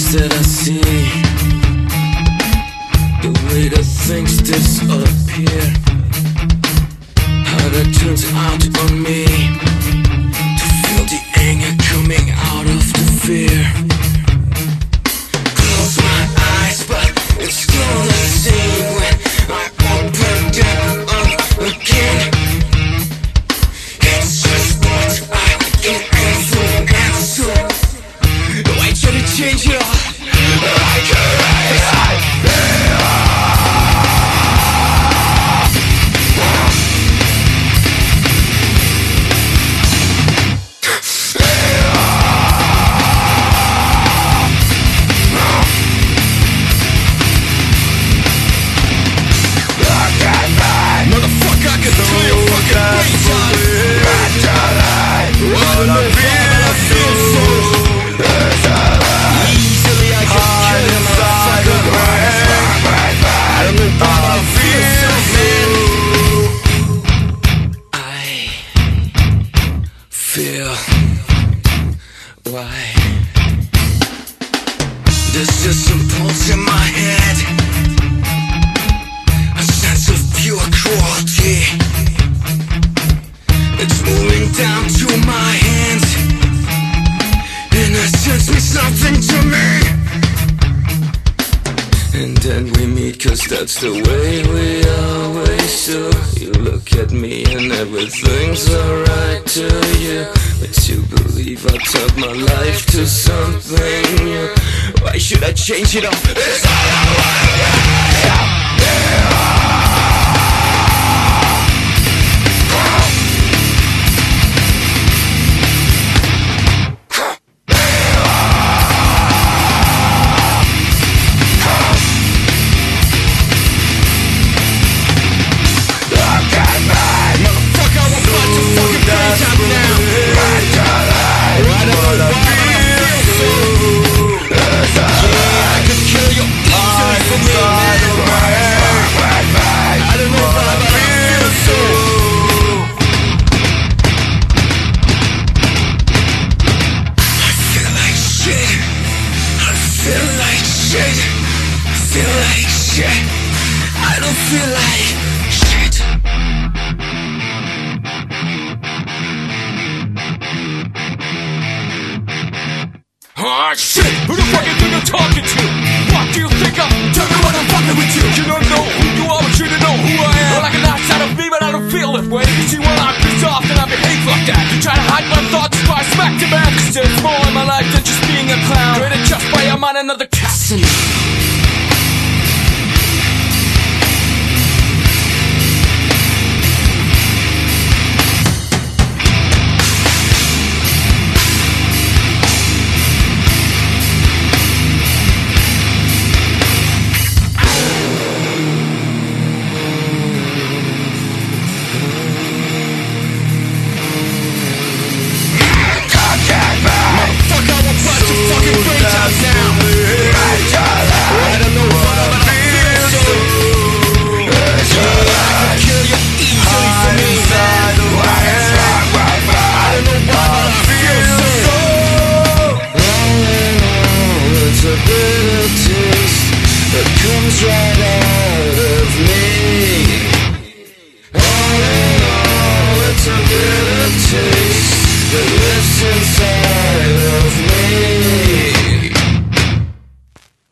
things that I see, the way that things disappear, how that turns out on me, to feel the anger coming out of the fear. Close my eyes, but it's still the same when I open them up again. It's just what I can influence. Why should it change it all? I Motherfucker, I can feel your fucking brains on. What I feel so easily, I can kill you, motherfucker. I feel why there's just some pulse in my head, a sense of pure cruelty. It's moving down to my hands, in a sense means nothing to me. And then we meet, cause that's the way we always do. You look at me and everything's alright to you, but you believe I turned my life to something new. Why should I change it all? It's all I want. I don't feel like shit. Oh shit, who the fuck you think I'm talking to? What do you think I'm? Tell me what I'm fucking with you. You don't know who you are, but you don't know who I am. Well, I can outside of me, but I don't feel that way. You see, when I'm pissed off, then I behave like that. You try to hide my thoughts by smack to back. There's more in my life than just being a clown. Created just by a man, another casting. Comes right out of me. All in all, it's a bitter taste that lives inside.